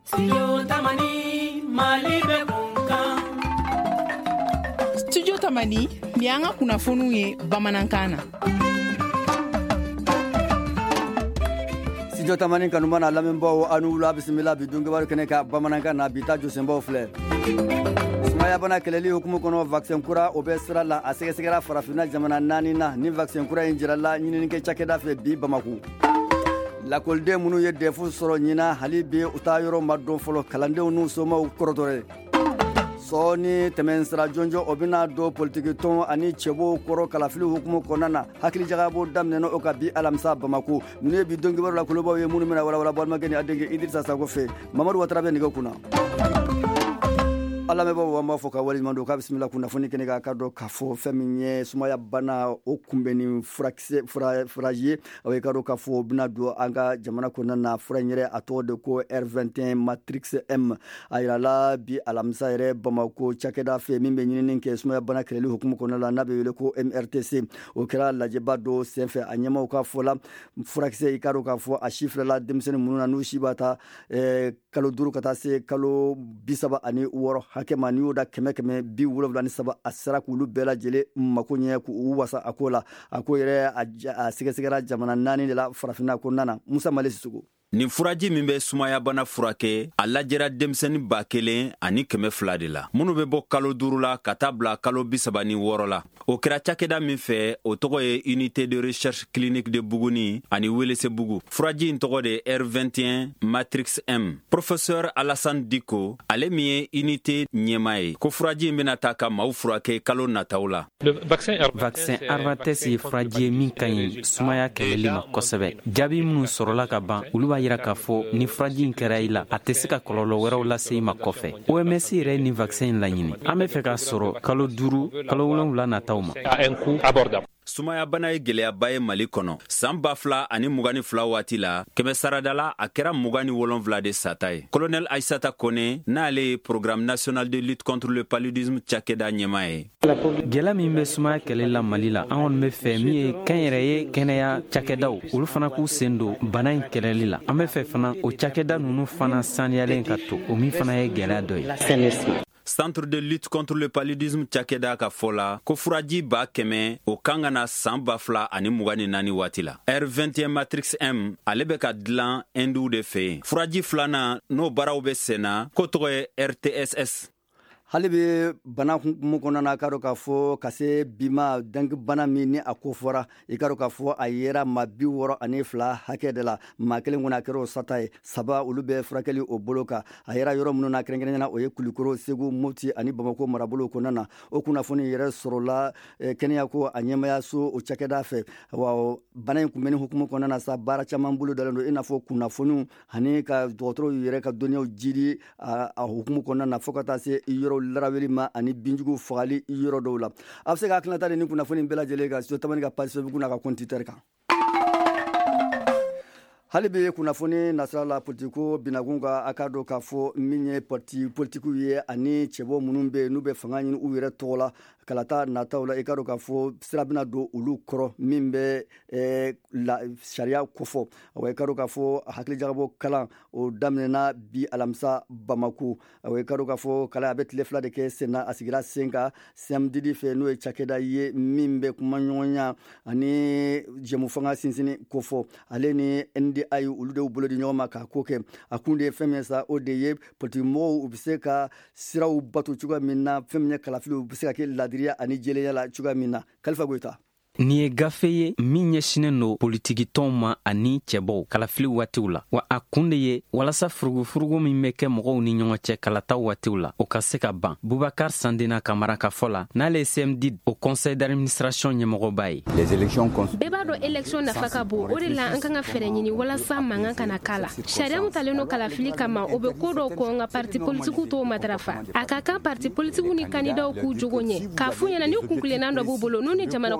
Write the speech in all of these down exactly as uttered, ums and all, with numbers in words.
Studio Tamani Malibe Bunkan. Studio Tamani mianga kuna fonu ye Bamanankana. Studio Tamani kanumana lamembo anu la bismillah bidunge baru keneka Bamanankana bita josembo fle. Sumaya bana keleli hukumu kono vaccin kura obesra la asege segera farafina jamana nani na ni vaccin kura injira la nyini nke chakeda fe bi Bamaku. La kolde munu ye defu soro nyina halibi utayoro madon folo kalande unu soma ukorotore. Soni temensra jonjo obina do politiki ton ani chebo koro kalafili hukumu konana hakili jagabo damne no okabi alamsa Bamaku ne bi dongi baro la kolobo ye munu mena wala wala bol mageni adenge Idrissa Sagofe Mamadou Watrabe nigo kuna ala mebo wamba foka wali mando ka bismillah kuna foni kenega kado kafo feminye sumaya bana okumbeni furaxe fura fragile awe kado kafo bina do anga jamana kona na franyere atode ko R vingt et un Matrix M ayala bi alamsa ere Bamako chakeda fe mimbe nyini ke sumaya bana keleli hukumu kona la nabe yele ko M R T C okera la jebado senfe anyama ka fola furaxe ikaro kafo a chiffre la demsene mununa no shibata e kalo duru kata se kalo bisaba ani woro hakema ni oda keme keme bi wolofla ni saba asara kulu bela jele makonye ku wasa akola akoyere a sigesegera jamana nani de la farafina ko nana Musa Malesi sugu ni furaji min bɛ sumaya bana furakɛ a lajɛra denmisɛnnin ba kelen ani kɛmɛ fila de la minnu bɛ bɔ kalo duuru la ka taa bila kalo bisaba ni wɔɔrɔ la o kɛra cakɛda min fɛ o tɔgɔ ye unité de recherche clinique de Buguni ani Welesebugu furaji in tɔgɔ de R vingt et un Matrix M professeur Alassane Diko ale min ye unité ɲɛmaa ye ko furaji in bɛna taa ka maaw furakɛ kalo nataw la vaccin Arvates ye furaji ye min ka ɲi sumaya kɛlɛli ma kosɛbɛ jaabi minnu sɔrɔla ka ban olu b'a yira k'a fɔ ni furaji in kɛra i la a tɛ se ka kɔlɔlɔ wɛrɛw lase i ma kɔfɛ O M S yɛrɛ ni vaccin in laɲini an bɛ fɛ k'a sɔrɔ kalo duuru kalo wolonwula nataw ma sumaya bana ye gɛlɛyaba ye Mali kɔnɔ san ba fila ani mugani fila waati la kɛmɛ saradala a kɛra mugani wolonwula de sata ye colonel Aissata Kone n'ale ye programme national de lutte contre le paludisme cakɛda ɲɛmaa ye gɛlɛya min bɛ sumaya kɛlɛ la Mali la an kɔni bɛ fɛ min ye kɛnyɛrɛ ye kɛnɛya cakɛdaw olu fana k'u sen don bana in kɛlɛli la an bɛ fɛ fana o cakɛda ninnu fana saniyalen ka to o min fana ye gɛlɛya dɔ ye Centre de lutte contre le paludisme cakɛda ka fɔ la ko furaji ba kɛmɛ o kan ka na san ba fila ani mugani naani waati la R vingt et un Matrix M ale bɛ ka dilan Hindiw de fɛ yen furaji filanan n'o baaraw bɛ senna ko tɔgɔ ye R T S S halibi bana hukumu kɔnɔna karo ka fɔ ka se bima dangi bana min ni a ko fɔra i karo ka fɔ a yera ma bi wɔɔrɔ ani fila hakɛ de la ma kelen kɔnɔ a kɛra o sata ye saba olu bɛ furakɛli o bolo kan a yera yɔrɔ minnu na kɛrɛnkɛrɛnnena o ye Kulikoro Segu Mopti ani Bamako marabolo kɔnɔna na o kunnafoni yɛrɛ sɔrɔla kɛnɛya ko a ɲɛmaya so o cakɛda fɛ wa bana in kunbɛnni hukumu kɔnɔna na sa baara caman bolo dalen don i n'a fɔ kunnafoniw ani ka dɔgɔtɔrɔw yɛrɛ ka dɔnniyaw jiri a hukumu kɔnɔna na fo ka taa se yɔrɔ laraweli ma ani binjugu fagali yɔrɔ dɔw la a bɛ se ka hakilinata de ni kunnafoni bɛɛ lajɛlen ka Studio Tamani ka page Facebook n'a ka compte Twitter kan hali bi kunnafoni nasira la politiko binagun ka a ka dɔn k'a fɔ min ye parti politikiw ye ani cɛbɔ minnu bɛ n'u bɛ fanga ɲini u yɛrɛ tɔgɔ la kalata nataw la i ka dɔn k'a fɔ sira bɛna don olu kɔrɔ min bɛ la sariya kofɔ wa i ka dɔn k'a fɔ hakilijagabɔ kalan o daminɛna bi alamisa Bamako wa i ka dɔn k'a fɔ kalan a bɛ tile fila de kɛ senna a sigira sen kan samedi fɛ n'o ye cakɛda ye min bɛ kuma ɲɔgɔnya ani jɛmu fanga sinsinni kofɔ ale ni N D A olu de bolo di ɲɔgɔn ma k'a ko kɛ a kun de ye fɛn min sa o de ye politimɔgɔw u bɛ se ka siraw bato cogoya min na fɛn min ye kalafili u bɛ se ka kɛ ladiriya ani jɛlenya la cogoya min na Kalifa Goyita Ni ye gafe ye min ɲɛsinen don politikitɔnw ma ani cɛbɔw kalafili waatiw la wa a kun de ye walasa furugufurugu min bɛ kɛ mɔgɔw ni ɲɔgɔn cɛ kalataw waatiw la o ka se ka ban Bubakar Sandena Kamara ka fɔ la n'ale ye C M D o conseil d'administration ɲɛmɔgɔba ye bɛɛ b'a dɔn élection nafa ka bon o de la an kan ka fɛɛrɛ ɲini walasa mankan kana k'a la sariya min talen don kalafili kama o bɛ ko dɔw kɔ nka parti politikiw t'o matarafa a ka kan parti politikiw ni kandidaw k'u jogo ɲɛ k'a f'u ɲɛna ni kunkilennan dɔ b'u bolo n'u ni jamana kɔnɔdenw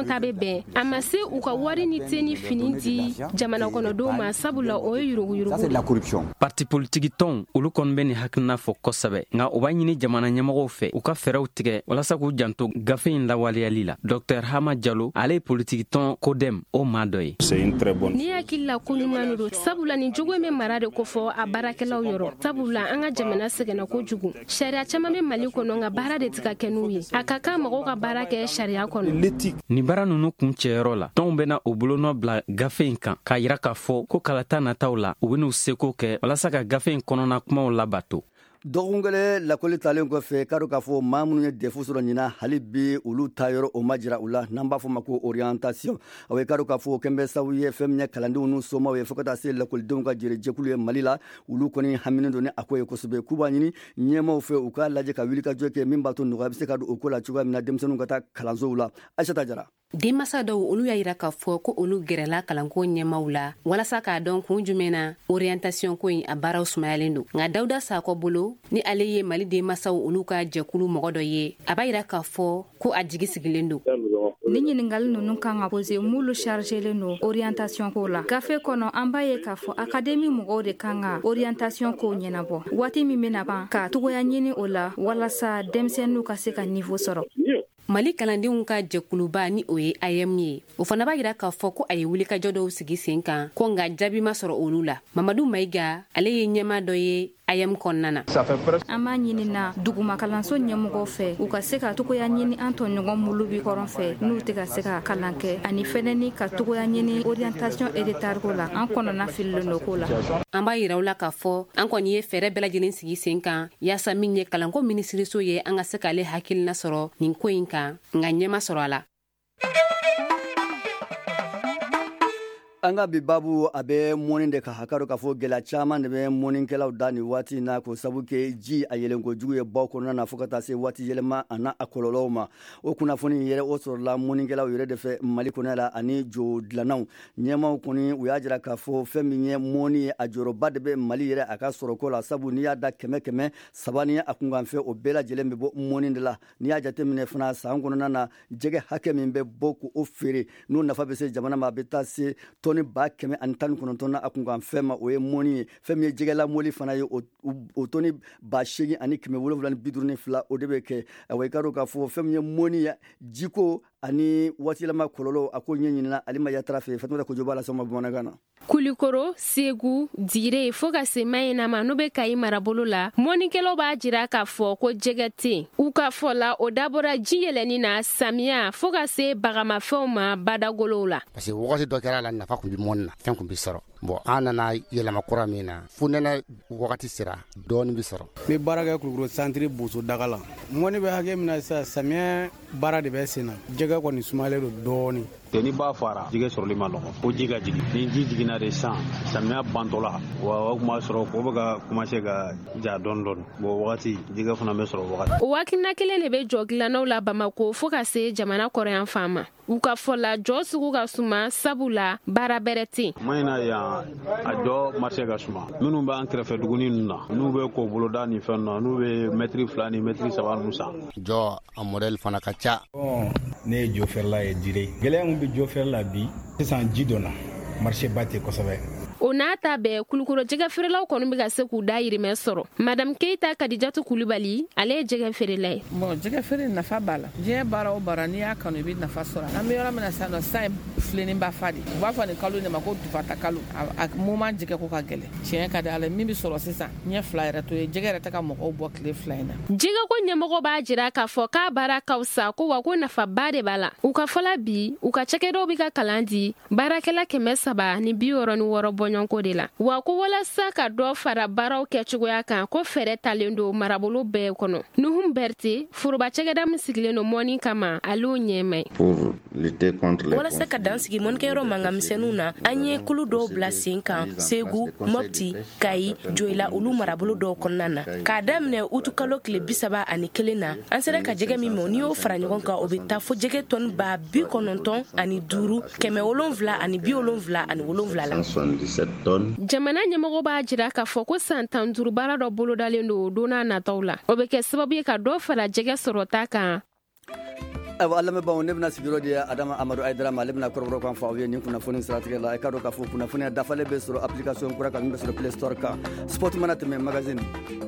ta be bɛn a ma se u ka wari ni te ni fini di jamana kɔnɔdenw ma sabula o ye yuruguyurugu. Parti politiki tɔnw olu kɔni bɛ nin hakilina fɔ kosɛbɛ nka u b'a ɲini jamana ɲɛmɔgɔw fɛ u ka fɛɛrɛw tigɛ walasa k'u janto gafe in lawaleyali la. Docteur Hama Jalo ale ye politiki tɔn Kodem o maa dɔ ye. Ni hakili la ko ɲuman do sabula ni jogo bɛ mara de ko fɔ a baarakɛlaw yɔrɔ sabula an ka jamana sɛgɛnna kojugu. Sariya caman bɛ Mali kɔnɔ nka baara de tɛ ka kɛ n'u ye. A ka kan mɔgɔw ka baara kɛ sariya kɔnɔ. Ni baara ninnu kun cɛyɔrɔ la tɔnw bɛna u bolonɔ bila gafe in kan k'a yira k'a fɔ ko kalata nataw la u ben'u seko kɛ walasa ka gafe in kɔnɔna kumaw labato. dɔgɔkun kelen lakɔli talen kɔfɛ k'a dɔn k'a fɔ maa minnu ye defu sɔrɔ ɲina hali bi olu ta yɔrɔ o ma jira u la n'an b'a fɔ ma ko orientation o ye k'a dɔn k'a fɔ kɛnbɛ sababu ye fɛn min ye kalandenw n'u somaw ye fo ka taa se lakɔlidenw ka jɛrɛjɛkulu ye Mali la olu kɔni haminen don ni a ko ye kosɛbɛ k'u b'a ɲini ɲɛmaw fɛ u k'a lajɛ ka wuli ka jɔ kɛ min b'a to nɔgɔya bɛ se ka don o ko la cogoya min na denmisɛnninw ka taa kalansow la. Aisata Jara. Denmasa dɔw olu y'a yira k'a fɔ ko olu gɛrɛla kalanko ɲɛmaw la walasa k'a dɔn kun jumɛn na orientation ko in a baaraw sumayalen don nka Dawuda Sakɔ bolo ni ale ye Mali denmasaw olu ka jɛkulu mɔgɔ dɔ ye a b'a yira k'a fɔ ko a jigi sigilen don. Ni ɲiningali ninnu kan ka pose mulu chargelen don orientation ko la gafe kɔnɔ an b'a ye k'a fɔ akademi mɔgɔw de kan ka orientation ko ɲɛnabɔ waati min bɛna ban ka togoya ɲini o la walasa denmisɛnninw ka se ka niveau sɔrɔ. Mali kalandenw ka jɛkuluba ni o ye A M ye o fana b'a yira k'a fɔ ko a ye wulikajɔ dɔw sigi sen kan ko nka jaabi ma sɔrɔ olu la. Mamadu Mayiga ale ye ɲɛma dɔ ye A M kɔnɔna na. An b'a ɲinina duguma kalanso ɲɛmɔgɔw fɛ u ka se ka togoya ɲini an tɔɲɔgɔn mulu bi kɔrɔn fɛ n'u tɛ ka se ka kalan kɛ ani fɛnɛ ni ka togoya ɲini orientation héréditaire ko la an kɔnɔna fililen do ko la. An b'a yira u la k'a fɔ an kɔni ye fɛɛrɛ bɛɛ lajɛlen sigi sen kan yaasa min ye kalanko minisiriso ye an ka se k'ale hakilina sɔrɔ nin ko in kan nka ɲɛma sɔrɔ a la. An ka bi babu a bɛ mɔni de ka hakɛ k'a fɔ gɛlɛya caman de bɛ mɔnikɛlaw da ni waati na ko sabu kɛ ji a yɛlɛn kojugu ye baw kɔnɔna na fo ka taa se waati yɛlɛma a n'a a kɔlɔlɔw ma o kunnafoni yɛrɛ o sɔrɔla mɔnikɛlaw yɛrɛ de fɛ Mali kɔnɔ la ani jo dilannaw ɲɛmaw kɔni u y'a jira k'a fɔ fɛn min ye mɔni ye a jɔyɔrɔba de bɛ Mali yɛrɛ a ka sɔrɔko la sabu n'i y'a da kɛmɛ kɛmɛ saba ni a kunkanfɛ o bɛɛ lajɛlen bɛ bɔ mɔni de la n'i y'a jateminɛ fana san kɔnɔna na jɛgɛ hakɛ min bɛ bɔ k'o feere n'o nafa bɛ se jamana ma a bɛ taa se tɔni ba kɛmɛ ani tan ni kɔnɔntɔn na a kunkan fɛn ma o ye mɔni ye fɛn min ye jɛgɛlamɔli fana ye o tɔni ba seegin ani kɛmɛ wolonwula ni bi duuru ni fila o de bɛ kɛ awɔ i ka dɔn k'a fɔ fɛn min ye mɔni ye jiko ani waatiɛlɛma kɔlɔlɔ a ko ɲɛ ɲinina ale ma yatara fɛ Fatumata Kojo b'a la sɔn ma bamanankan na. Kulikoro, Segu, Dire fo ka se Mayinama n'u bɛ Kayi marabolo la mɔnikɛlaw b'a jira k'a fɔ ko jɛgɛ tɛ u ka fɔ la o dabɔra ji yɛlɛnni na samiya fo ka se bagamafɛnw ma badagolow la. Parce que wagati dɔ kɛra la nafa kun bɛ mɔni na fɛn kun bɛ sɔrɔ bon an nana yɛlɛma kura min na fo nɛnɛ wagati sera dɔɔni bɛ sɔrɔ. N bɛ baara kɛ Kulukoro centre Boso daga la mɔni bɛ hakɛ min na sisan samiyɛ baara de bɛ sen na jɛgɛ kɔni sumalen don dɔɔni. Ni b'a fara jɛgɛ sɔrɔli ma nɔgɔ ko ji ka jigin ni ji jiginna de san samiya bantɔla wa o kuma sɔrɔ ko bɛ ka commencer ka ja dɔɔni dɔɔni bon wagati jɛgɛ fana bɛ sɔrɔ wagati. O hakilina kelen de bɛ jɔ dilannaw la Bamako fo ka se jamana kɔrɔyan fan ma u ka fɔ la jɔ sugu ka suma sabula baara bɛrɛ tɛ. Mayina yan a jɔ marché ka suma minnu b'an kɛrɛfɛ duguni ninnu na n'u bɛ ko boloda ni fɛn na n'u bɛ mètre fila ni mètre saba ninnu san. Jɔ a modèle fana ka ca. Ne ye jɔ feerela ye Dire gɛlɛya min bɛ jɔ feere la bi sisan ji donna marché ba tɛ kosɛbɛ. O n'a ta bɛɛ Kulukoro jɛgɛ feerelaw kɔni bɛ ka se k'u dahirimɛ sɔrɔ. Madame Keita Kadijatu Kulibali ale ye jɛgɛ feerela ye. Bon jɛgɛ feere nafa b'a la. Diɲɛ baara o baara n'i y'a kanu i bɛ nafa sɔrɔ. An bɛ yɔrɔ min na sisan nɔ san ye filenniba fa de. U b'a fɔ nin kalo de ma ko dufata kalo. A moment jɛgɛ ko ka gɛlɛn. Tiɲɛ ka di Ala ye min bɛ sɔrɔ sisan ɲɛ fila yɛrɛ to ye jɛgɛ yɛrɛ tɛ ka mɔgɔw bɔ tile fila in na. Jɛgɛ ko ɲɛmɔgɔ b'a jira k'a fɔ k'a baara ka fisa ko wa ko nafaba de b'a la. U ka fɔla bi u ka cakɛdaw bɛ ka kalan di baarakɛla kɛmɛ saba ni bi wɔɔrɔ ni wɔɔrɔ bɔɲɔgɔnko de la. Wa ko walasa ka dɔ fara baaraw kɛcogoya kan ko fɛɛrɛ talen don marabolo bɛɛ kɔnɔ. Nuhum Berte foroba cakɛda min sigilen don mɔni kama ale y'o ɲɛma ye. Walasa ka dan sigi mɔnikɛyɔrɔ mangamisɛnninw na an ye kulu dɔw bila sen kan Segu, Mopti, Kayi, Joyila olu marabolo dɔw kɔnɔna na k'a daminɛ utu kalo tile bi saba ani kelen na an sera ka jɛgɛ min mɔ n'i y'o fara ɲɔgɔn kan o bɛ taa fo jɛgɛ tɔni ba bi kɔnɔntɔn ani duuru kɛmɛ wolonwula ani bi wolonwula ani wolonwula la. Jamana ɲɛmɔgɔ b'a jira k'a fɔ ko san tan duuru baara dɔ bolodalen don o don n'a nataw la o bɛ kɛ sababu ye ka dɔ fara jɛgɛ sɔrɔta kan. awa alla me bawo ne bna sigiro de adama amadou aidara ma lebna kororo kan fa wi ni kuna foni stratégie la e kado ka fu kuna foni da fale be sur application kura ka be sur Play Store ka Sport Management magazine.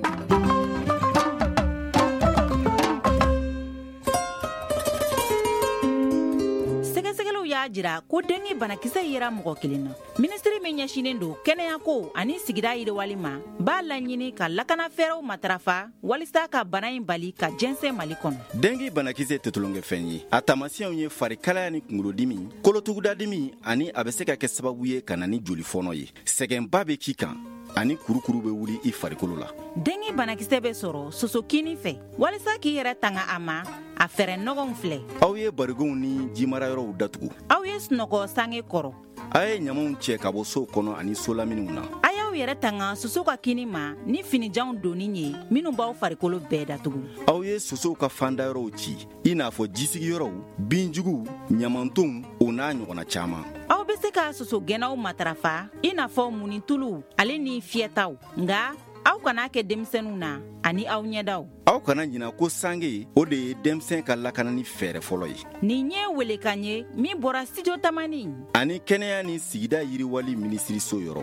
Jira ko dengi banakisɛ yera mɔgɔ kelen na ministri min ɲɛsinen don kɛnɛya ko ani sigida yiriwali ma b'a laɲini ka lakana fɛɛrɛw matarafa walisa ka bana in bali ka jɛnsɛn Mali kɔnɔ. Dengi banakisɛ tɛ tulonkɛ fɛn ye. A taamasiyɛnw ye farikalaya ni kunkolodimi, kolotugudadimi ani a bɛ se ka kɛ sababu ye ka na ni joli fɔnɔ ye. Sɛgɛnba bɛ k'i kan ani kurukuru bɛ wuli i farikolo la. Dengi banakisɛ bɛ sɔrɔ sosokini fɛ walisa k'i yɛrɛ tanga a ma a fɛrɛ nɔgɔw filɛ. Aw ye barigonw ni jimara yɔrɔw datugu. Aw ye sunɔgɔ sange kɔrɔ. A ye ɲamaw cɛ ka bɔ so kɔnɔ ani so laminw na. A y'aw yɛrɛ tanga soso ka kini ma ni finijanw donni ye minnu b'aw farikolo bɛɛ datugu. Aw ye sosow ka fanda yɔrɔw ci i n'a fɔ jisigi yɔrɔw, binjugu, ɲamantonw o n'a ɲɔgɔnna caman. Aw bɛ se ka soso gɛnnaw matarafa i n'a fɔ munitulu ale ni fiyɛtaw nga aw kana kɛ denmisɛnninw na ani aw ɲɛdaw. Aw kana ɲina ko sange o de ye denmisɛn ka lakanani fɛɛrɛ fɔlɔ ye. Nin ye welekan ye min bɔra studio tamani ani kɛnɛya ni sigida yiriwali minisiriso yɔrɔ.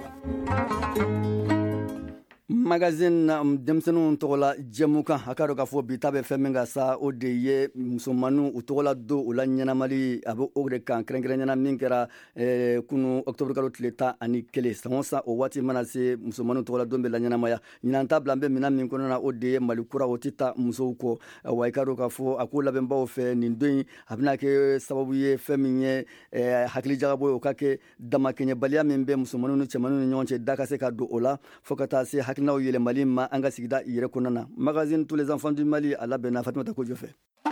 magazine na denmisɛnninw tɔgɔ la jɛmukan a ka dɔ k'a fɔ bi ta bɛ fɛn min ka sa o de ye musomaninw u tɔgɔ la don u la ɲɛnamali a bɛ o de kan kɛrɛnkɛrɛnyana min kɛra kunu octobre kalo tile tan ani kelen san o san o waati mana se musomaninw tɔgɔ la don bɛ la ɲɛnamaya ɲinan ta bila an bɛ minɛn min kɔnɔ na o de ye Mali kura o tɛ taa musow kɔ wa i ka dɔ k'a fɔ a ko labɛnbaw fɛ nin don in a bɛna kɛ sababu ye fɛn min ye hakili jagabɔ ye o ka kɛ damakɛɲɛbaliya min bɛ musomaninw ni cɛmaninw ni ɲɔgɔn cɛ da ka se ka don o la fo ka taa se hakilinaw yɛlɛ Mali ma an ka sigida yɛrɛ kɔnɔna na. Magazine tous les enfants du Mali a labɛnna Fatumata Kojo fɛ.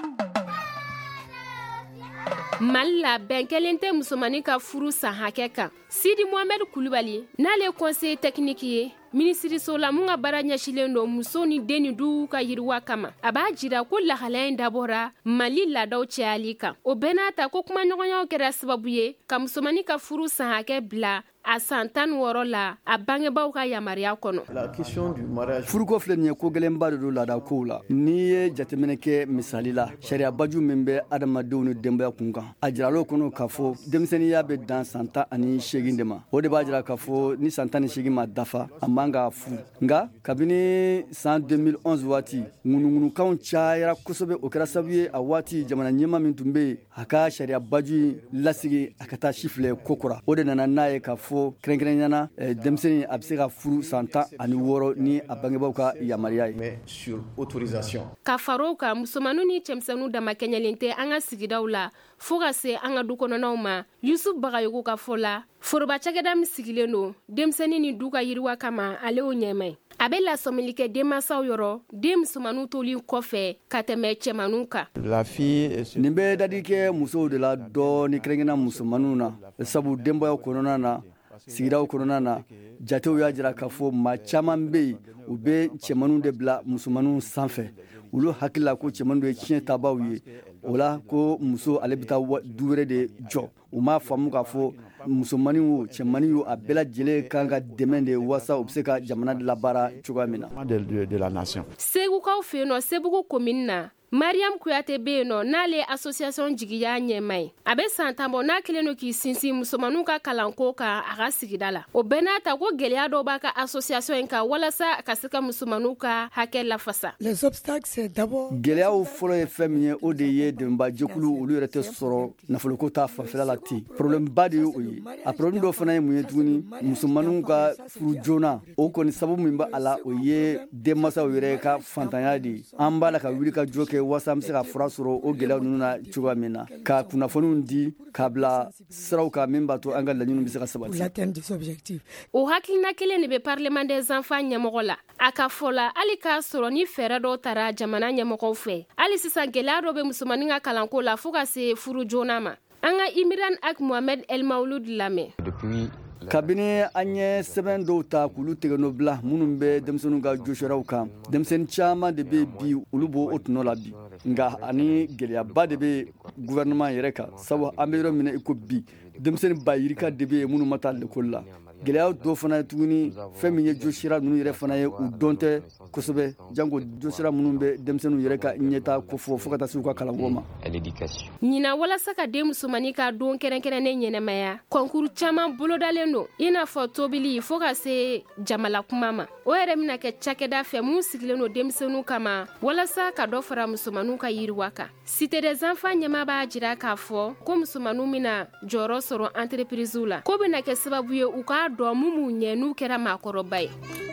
Mali la bɛn kelen tɛ musomani ka furu san hakɛ kan. Sidi Mohamed Kulibali n'ale conseiller technique ye minisiriso la mun ka baara ɲɛsilen don muso ni den ni du ka yiriwa kama a b'a jira ko lahalaya in dabɔra Mali laadaw cɛyali kan. O bɛɛ n'a ta ko kumaɲɔgɔnyaw kɛra sababu ye ka musomani ka furu san hakɛ bila a san tan ni wɔɔrɔ la a bangebaaw ka yamaruya kɔnɔ. Furuko filɛ nin ye ko gɛlɛnba de don laada kow la. N'i ye jateminɛ kɛ misali la sariyabaju min bɛ adamadenw ni denbaya kun kan a jirala o kɔnɔ k'a fɔ denmisɛnniya bɛ dan san tan ani seegin de ma. O de b'a jira k'a fɔ ni san tan ni seegin ma dafa a man ka furu nka kabini san deux mille onze waati ŋunuŋunukanw cayara kosɛbɛ o kɛra sababu ye a waati jamana ɲɛma min tun bɛ yen a ka sariyabaju lasigi a ka taa si filɛ kokura o de nana n'a ye k'a fɔ kɛrɛnkɛrɛnyana denmisɛnnin a bɛ se ka furu san tan ani wɔɔrɔ ni a bangebaaw ka yamaruya ye. Ka far'o kan musomaninw ni cɛmisɛnninw damakɛɲɛlen tɛ an ka sigidaw la fo ka se an ka du kɔnɔnaw ma. Yusuf Bagayogo ka fɔ la foroba cakɛda min sigilen don denmisɛnnin ni du ka yiriwa kama ale y'o ɲɛmɛ. A bɛ lasɔmili kɛ denmansaw yɔrɔ den musomaninw tolen kɔfɛ ka tɛmɛ cɛmaninw kan. Nin bɛ dadi kɛ musow de la dɔɔni kɛrɛnkɛrɛnna musomaninw na sabu denbayaw kɔnɔna na sigidaw kɔnɔna na jatew y'a jira k'a fɔ maa caman bɛ yen u bɛ cɛmaninw de bila musomaninw sanfɛ olu hakili la ko cɛmaninw ye tiɲɛ tabaw ye o la ko muso ale bɛ taa du wɛrɛ de jɔ u m'a faamu k'a fɔ musomanin o cɛmanin o a bɛɛ lajɛlen kan ka dɛmɛ de wasa u bɛ se ka jamana labaara cogoya min na. Segukaw fɛ yen nɔ Sebugu commune na Mariam Kuyate bɛ yen nɔ n'ale association jigiya ɲɛma ye a bɛ san tan bɔ n'a kɛlen don k'i sinsin musomaninw ka kalanko kan a ka sigida la o bɛɛ n'a ta ko gɛlɛya dɔw b'a ka association in kan walasa ka se ka musomaninw ka hakɛ lafasa. Gɛlɛyaw fɔlɔ ye fɛn min ye o de ye dɛmɛba jɛkulu olu yɛrɛ tɛ sɔrɔ nafoloko ta fanfɛla la ten problème ba de ye o ye a problème dɔ fana ye mun ye tuguni musomaninw ka furu joona o kɔni sababu min b'a la o ye denmansaw yɛrɛ ka fantanya de ye an b'a la ka wuli ka jɔ kɛ wasa an bɛ se ka fura sɔrɔ o gɛlɛyaw ninnu na cogoya min na ka kunnafoniw di k'a bila siraw kan min b'a to an ka laɲiniw bɛ se ka sabati. O hakilina kelen de bɛ parlement des enfants ɲɛmɔgɔ la a ka fɔ la hali k'a sɔrɔ ni fɛɛrɛ dɔw tara jamana ɲɛmɔgɔw fɛ hali sisan gɛlɛya dɔ bɛ musomanin ka kalanko la fo ka se furu joona ma an ka Imiran Ak Mohamed El Maulud lamɛn. Kabini an ye sɛbɛn dɔw ta k'olu tɛgɛnɔ bila minnu bɛ denmisɛnninw ka josiraw kan denmisɛnnin caman de bɛ bi olu b'o o tɔnɔ la bi nka ani gɛlɛyaba de bɛ gouvernement yɛrɛ kan sabu an bɛ yɔrɔ min na i ko bi denmisɛnnin bayirika de bɛ minnu ma taa l'école la gɛlɛya dɔ fana ye tuguni fɛn min ye josira ninnu yɛrɛ fana ye u dɔn tɛ kosɛbɛ janko josira minnu bɛ denmisɛnninw yɛrɛ ka ɲɛta kofɔ fo ka taa se u ka kalanko ma. ɲina walasa ka den musomani ka don kɛrɛnkɛrɛnnen ɲɛnɛmaya kɔnkuru caman bolodalen don i n'a fɔ tobili fo ka se jamala kuma ma o yɛrɛ bɛna kɛ cakɛda fɛ mun sigilen don denmisɛnninw kama walasa ka dɔ fara musomaninw ka yiriwa kan. Cité des enfants ɲɛma b'a jira k'a fɔ ko musomaninw bɛna jɔyɔrɔ sɔrɔ entreprisew la ko bɛna kɛ sababu ye u k'a dɔn mun b'u ɲɛ n'u kɛra maakɔrɔba ye.